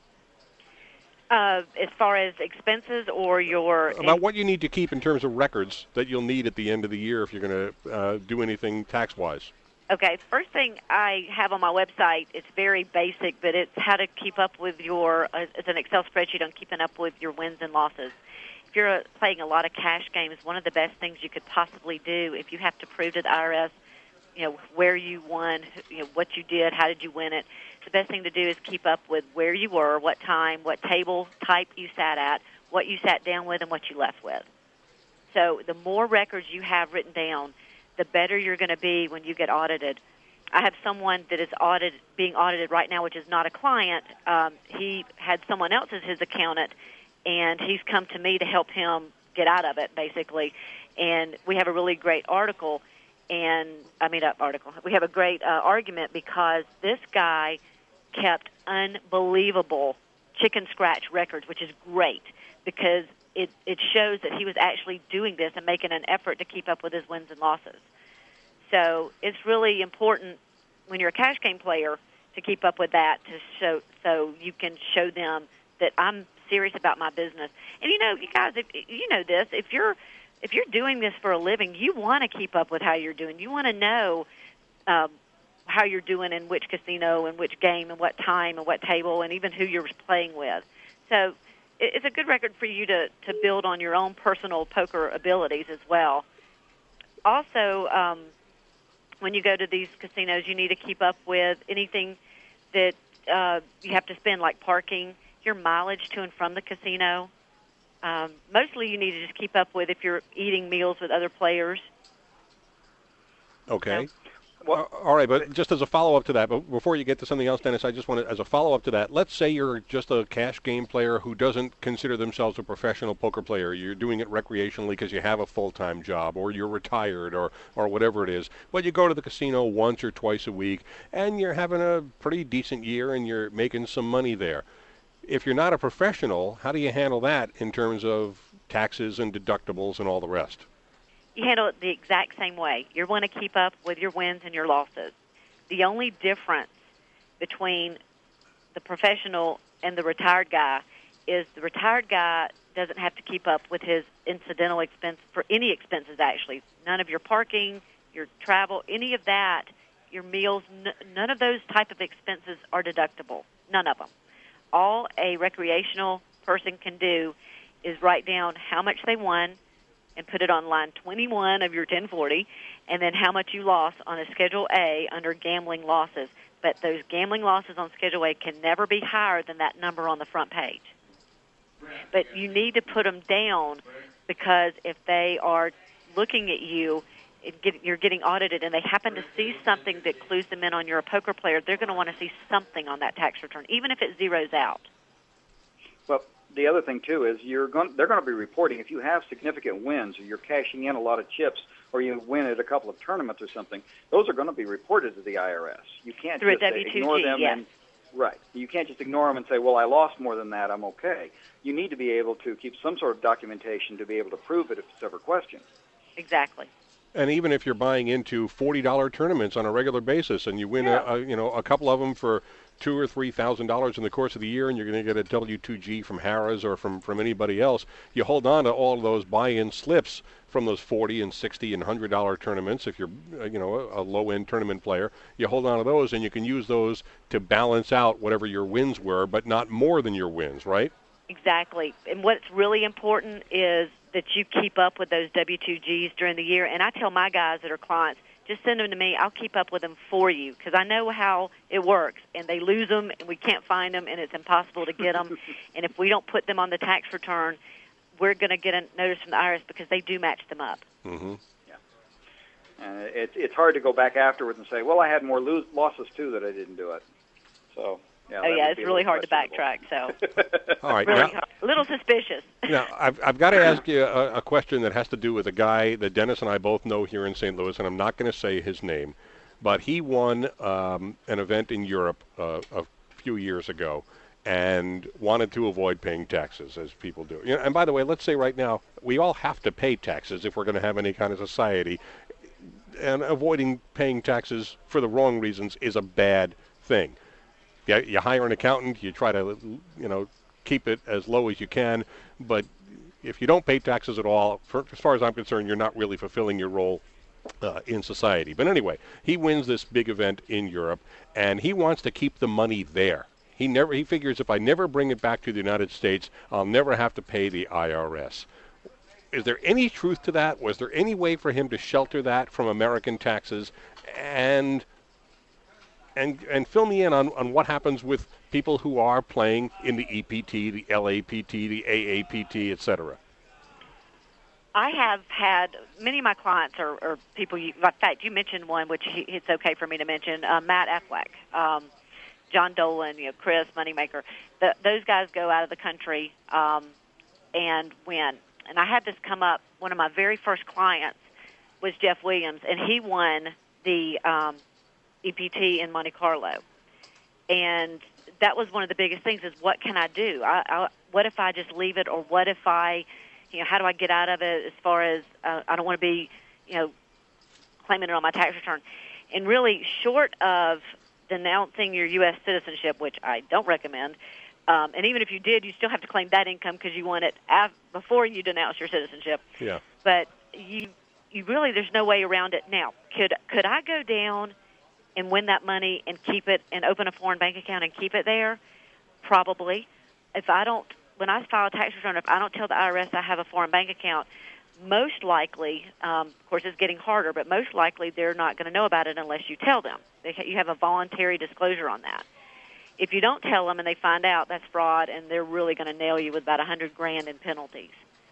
As far as expenses or your... About what you need to keep in terms of records that you'll need at the end of the year if you're going to do anything tax-wise. Okay, first thing I have on my website, it's very basic, but it's how to keep up with your, it's an Excel spreadsheet on keeping up with your wins and losses. If you're playing a lot of cash games, one of the best things you could possibly do if you have to prove to the IRS, where you won, what you did, how did you win it, the best thing to do is keep up with where you were, what time, what table type you sat at, what you sat down with, and what you left with. So the more records you have written down, the better you're going to be when you get audited. I have someone that is being audited right now, which is not a client. He had someone else as his accountant, and he's come to me to help him get out of it, basically. And we have a really great article, we have a great argument because this guy kept unbelievable chicken scratch records, which is great because it shows that he was actually doing this and making an effort to keep up with his wins and losses. So it's really important when you're a cash game player to keep up with that so you can show them that I'm serious about my business. And you guys, if you know this, if you're doing this for a living, you want to keep up with how you're doing. You want to know how you're doing in which casino and which game and what time and what table and even who you're playing with. So it's a good record for you to build on your own personal poker abilities as well. Also, when you go to these casinos, you need to keep up with anything that you have to spend, like parking, your mileage to and from the casino. Mostly you need to just keep up with if you're eating meals with other players. Okay. All right, but just as a follow-up to that, but before you get to something else, Dennis, I just want to, as a follow-up to that, let's say you're just a cash game player who doesn't consider themselves a professional poker player. You're doing it recreationally because you have a full-time job or you're retired or whatever it is. But you go to the casino once or twice a week, and you're having a pretty decent year and you're making some money there. If you're not a professional, how do you handle that in terms of taxes and deductibles and all the rest? You handle it the exact same way. You want to keep up with your wins and your losses. The only difference between the professional and the retired guy is the retired guy doesn't have to keep up with his incidental expense for any expenses, actually. None of your parking, your travel, any of that, your meals, none of those type of expenses are deductible. None of them. All a recreational person can do is write down how much they won and put it on line 21 of your 1040, and then how much you lost on a Schedule A under gambling losses. But those gambling losses on Schedule A can never be higher than that number on the front page. But you need to put them down because if they are looking at you, you're getting audited, and they happen to see something that clues them in on you're a poker player, they're going to want to see something on that tax return, even if it zeroes out. Well, the other thing, too, is they're going to be reporting if you have significant wins or you're cashing in a lot of chips or you win at a couple of tournaments or something, those are going to be reported to the IRS. You can't Through just a W-2G, ignore them. yes. Right. You can't just ignore them and say, well, I lost more than that, I'm okay. You need to be able to keep some sort of documentation to be able to prove it if it's ever questioned. Exactly. And even if you're buying into $40 tournaments on a regular basis and you win a couple of them for $2,000 or $3,000 in the course of the year, and you're going to get a W-2G from Harrah's or from anybody else, you hold on to all of those buy-in slips from those $40 and $60 and $100 tournaments. If you're a low-end tournament player, you hold on to those, and you can use those to balance out whatever your wins were, but not more than your wins, right? Exactly. And what's really important is that you keep up with those W-2Gs during the year. And I tell my guys that are clients, just send them to me. I'll keep up with them for you because I know how it works. And they lose them, and we can't find them, and it's impossible to get them. And if we don't put them on the tax return, we're going to get a notice from the IRS because they do match them up. Mm-hmm. Yeah. And it's hard to go back afterwards and say, well, I had more losses, too, that I didn't do it. So... yeah, it's really hard to backtrack. So, all right, really hard. A little suspicious. Now, I've got to ask you a question that has to do with a guy that Dennis and I both know here in St. Louis, and I'm not going to say his name, but he won an event in Europe a few years ago, and wanted to avoid paying taxes, as people do. You know, and by the way, let's say right now, we all have to pay taxes if we're going to have any kind of society, and avoiding paying taxes for the wrong reasons is a bad thing. You hire an accountant, you try to, keep it as low as you can, but if you don't pay taxes at all, as far as I'm concerned, you're not really fulfilling your role in society. But anyway, he wins this big event in Europe, and he wants to keep the money there. He figures if I never bring it back to the United States, I'll never have to pay the IRS. Is there any truth to that? Was there any way for him to shelter that from American taxes? And fill me in on what happens with people who are playing in the EPT, the LAPT, the AAPT, etc. I have had many of my clients are people. In fact, you mentioned one, which it's okay for me to mention. Matt Affleck, John Dolan, Chris Moneymaker. Those guys go out of the country and win. And I had this come up. One of my very first clients was Jeff Williams, and he won the EPT in Monte Carlo. And that was one of the biggest things: is what can I do? What if I just leave it, or what if I, how do I get out of it? As far as I don't want to be, claiming it on my tax return. And really, short of denouncing your U.S. citizenship, which I don't recommend, and even if you did, you still have to claim that income because you won it before you denounce your citizenship. Yeah. But you really, there's no way around it now. Could I go down and win that money and keep it and open a foreign bank account and keep it there? Probably. When I file a tax return, if I don't tell the IRS I have a foreign bank account, most likely, of course it's getting harder, but most likely they're not going to know about it unless you tell them. You have a voluntary disclosure on that. If you don't tell them and they find out, that's fraud, and they're really going to nail you with about $100,000 in penalties.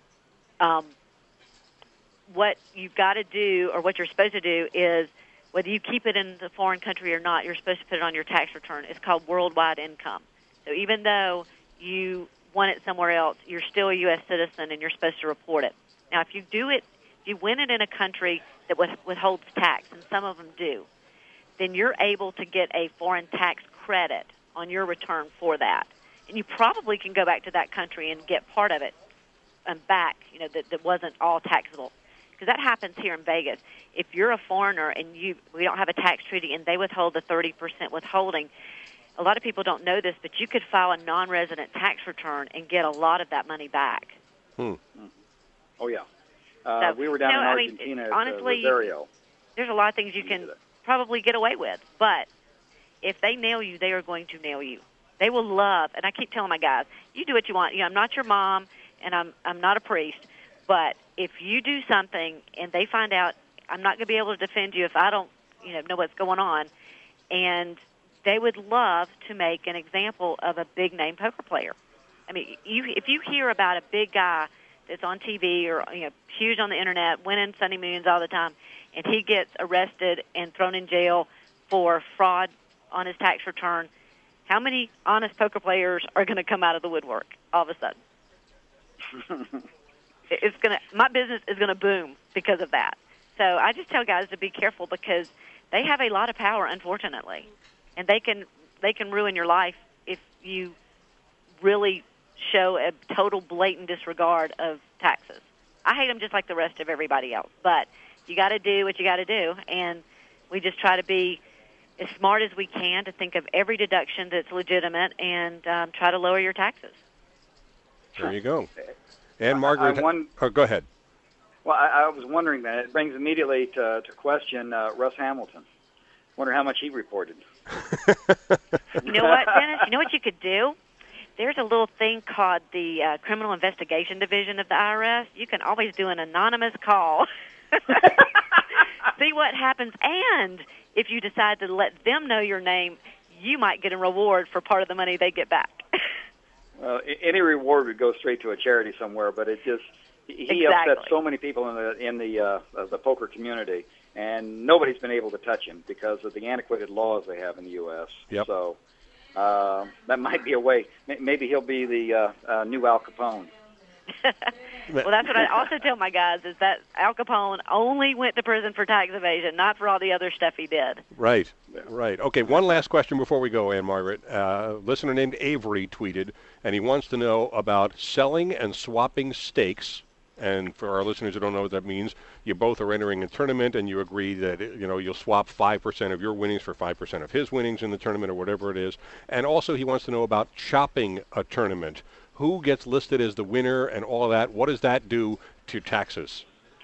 What you've got to do, or what you're supposed to do, is whether you keep it in the foreign country or not, you're supposed to put it on your tax return. It's called worldwide income. So even though you won it somewhere else, you're still a U.S. citizen, and you're supposed to report it. Now, if you win it in a country that withholds tax, and some of them do, then you're able to get a foreign tax credit on your return for that. And you probably can go back to that country and get part of it back, that wasn't all taxable. Because that happens here in Vegas. If you're a foreigner and we don't have a tax treaty and they withhold the 30% withholding, a lot of people don't know this, but you could file a non-resident tax return and get a lot of that money back. Oh, yeah. We were down in Argentina at Rosario. There's a lot of things you can probably get away with, but if they nail you, they are going to nail you. They will love, and I keep telling my guys, you do what you want. I'm not your mom, and I'm not a priest, but if you do something and they find out, I'm not going to be able to defend you if I don't, know what's going on. And they would love to make an example of a big-name poker player. I mean, if you hear about a big guy that's on TV or huge on the internet, winning Sunday Millions all the time, and he gets arrested and thrown in jail for fraud on his tax return, how many honest poker players are going to come out of the woodwork all of a sudden? My business is going to boom because of that. So I just tell guys to be careful because they have a lot of power, unfortunately, and they can ruin your life if you really show a total blatant disregard of taxes. I hate them just like the rest of everybody else, but you got to do what you got to do, and we just try to be as smart as we can to think of every deduction that's legitimate and try to lower your taxes. There you go. And Margaret, go ahead. Well, I was wondering that. It brings immediately to question Russ Hamilton. Wonder how much he reported. You know what, Dennis? You know what you could do? There's a little thing called the Criminal Investigation Division of the IRS. You can always do an anonymous call. See what happens. And if you decide to let them know your name, you might get a reward for part of the money they get back. Well, any reward would go straight to a charity somewhere, but it just he upsets so many people in the poker community, and nobody's been able to touch him because of the antiquated laws they have in the U.S. Yep. So that might be a way. Maybe he'll be the new Al Capone. Well, that's what I also tell my guys is that Al Capone only went to prison for tax evasion, not for all the other stuff he did. Right. Okay, one last question before we go, Ann-Margret. Listener named Avery tweeted, and he wants to know about selling and swapping stakes. And for our listeners who don't know what that means, you both are entering a tournament and you agree that you'll swap 5% of your winnings for 5% of his winnings in the tournament or whatever it is. And also he wants to know about chopping a tournament. Who gets listed as the winner and all of that? What does that do to taxes?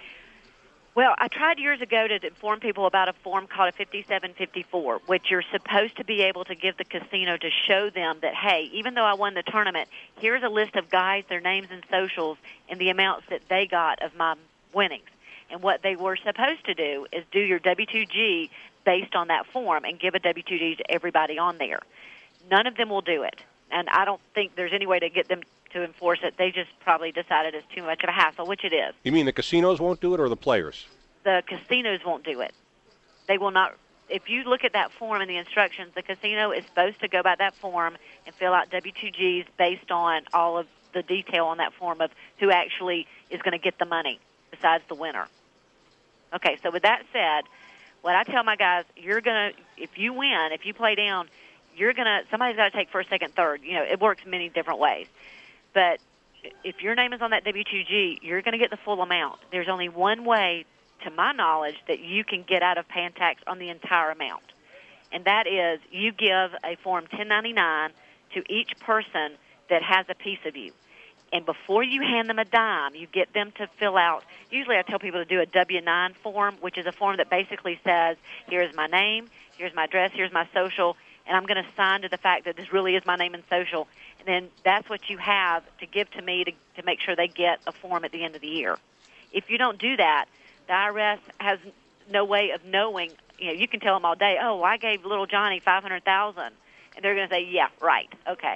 Well, I tried years ago to inform people about a form called a 5754, which you're supposed to be able to give the casino to show them that, hey, even though I won the tournament, here's a list of guys, their names and socials, and the amounts that they got of my winnings. And what they were supposed to do is do your W-2G based on that form and give a W-2G to everybody on there. None of them will do it. And I don't think there's any way to get them to enforce it. They just probably decided it's too much of a hassle, which it is. You mean the casinos won't do it or the players? The casinos won't do it. They will not. If you look at that form and the instructions, the casino is supposed to go by that form and fill out W-2Gs based on all of the detail on that form of who actually is going to get the money besides the winner. Okay, so with that said, what I tell my guys, if you win, if you play down, somebody's got to take first, second, third. It works many different ways. But if your name is on that W-2G, you're going to get the full amount. There's only one way, to my knowledge, that you can get out of paying tax on the entire amount. And that is you give a Form 1099 to each person that has a piece of you. And before you hand them a dime, you get them to fill out, usually I tell people to do a W-9 form, which is a form that basically says, here's my name, here's my address, here's my social, and I'm going to sign to the fact that this really is my name and social. And then that's what you have to give to me to make sure they get a form at the end of the year. If you don't do that, the IRS has no way of knowing. You can tell them all day, oh, I gave little Johnny $500,000, and they're going to say, yeah, right, okay.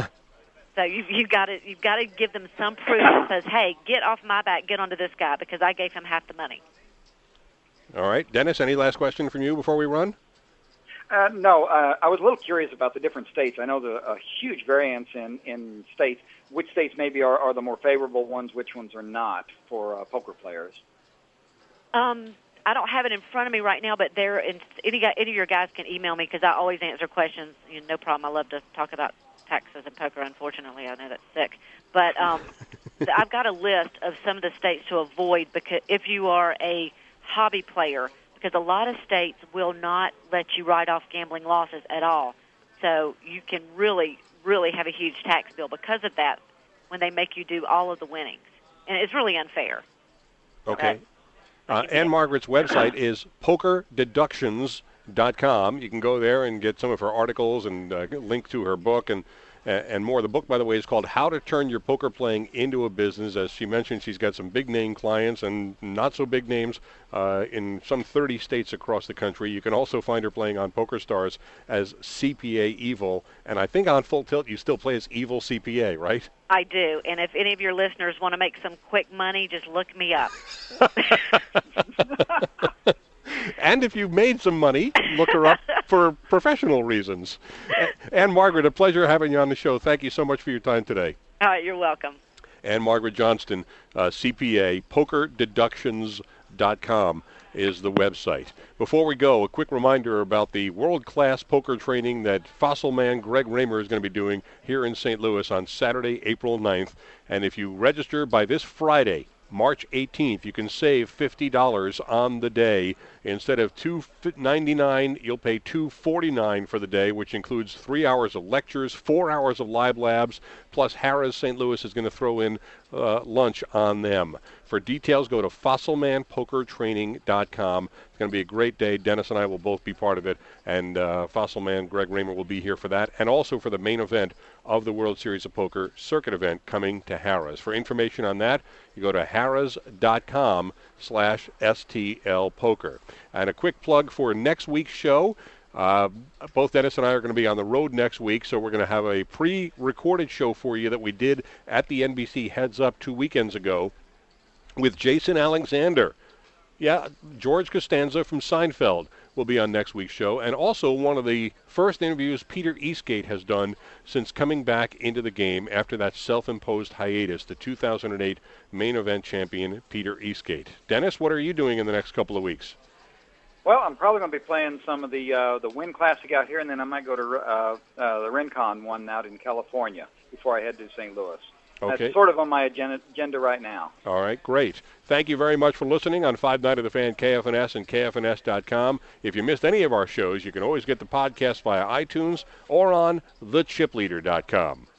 So you've got to give them some proof that says, hey, get off my back, get onto this guy because I gave him half the money. All right, Dennis, any last question from you before we run? No, I was a little curious about the different states. I know there's a huge variance in states. Which states maybe are the more favorable ones, which ones are not for poker players? I don't have it in front of me right now, but any of your guys can email me because I always answer questions. No problem. I love to talk about taxes and poker. Unfortunately, I know that's sick. But I've got a list of some of the states to avoid because if you are a hobby player, because a lot of states will not let you write off gambling losses at all. So you can really, really have a huge tax bill because of that when they make you do all of the winnings. And it's really unfair. Okay. Ann-Margret's website is pokerdeductions.com. You can go there and get some of her articles and link to her book and more. The book, by the way, is called How to Turn Your Poker Playing into a Business. As she mentioned, she's got some big-name clients and not-so-big names in some 30 states across the country. You can also find her playing on PokerStars as CPA Evil. And I think on Full Tilt you still play as Evil CPA, right? I do. And if any of your listeners want to make some quick money, just look me up. And if you've made some money, look her up for professional reasons. Ann-Margret, a pleasure having you on the show. Thank you so much for your time today. All right, you're welcome. Ann-Margret Johnston, CPA, pokerdeductions.com is the website. Before we go, a quick reminder about the world-class poker training that Fossil Man Greg Raymer is going to be doing here in St. Louis on Saturday, April 9th. And if you register by this Friday, March 18th, you can save $50 on the day. Instead of $299, you'll pay $249 for the day, which includes 3 hours of lectures, 4 hours of live labs, plus Harrah's St. Louis is going to throw in lunch on them. For details, go to fossilmanpokertraining.com. It's going to be a great day. Dennis and I will both be part of it, and Fossil Man Greg Raymer will be here for that, and also for the main event of the World Series of Poker circuit event coming to Harrah's. For information on that, you go to harrahs.com/STLpoker. And a quick plug for next week's show. Both Dennis and I are going to be on the road next week, so we're going to have a pre-recorded show for you that we did at the NBC Heads Up 2 weekends ago with Jason Alexander. Yeah, George Costanza from Seinfeld. will be on next week's show, and also one of the first interviews Peter Eastgate has done since coming back into the game after that self-imposed hiatus, the 2008 main event champion, Peter Eastgate. Dennis, what are you doing in the next couple of weeks? Well, I'm probably going to be playing some of the Wynn Classic out here, and then I might go to the Rincon one out in California before I head to St. Louis. Okay. That's sort of on my agenda right now. All right, great. Thank you very much for listening on 5 Night of the Fan, KFNS, and KFNS.com. If you missed any of our shows, you can always get the podcast via iTunes or on thechipleader.com.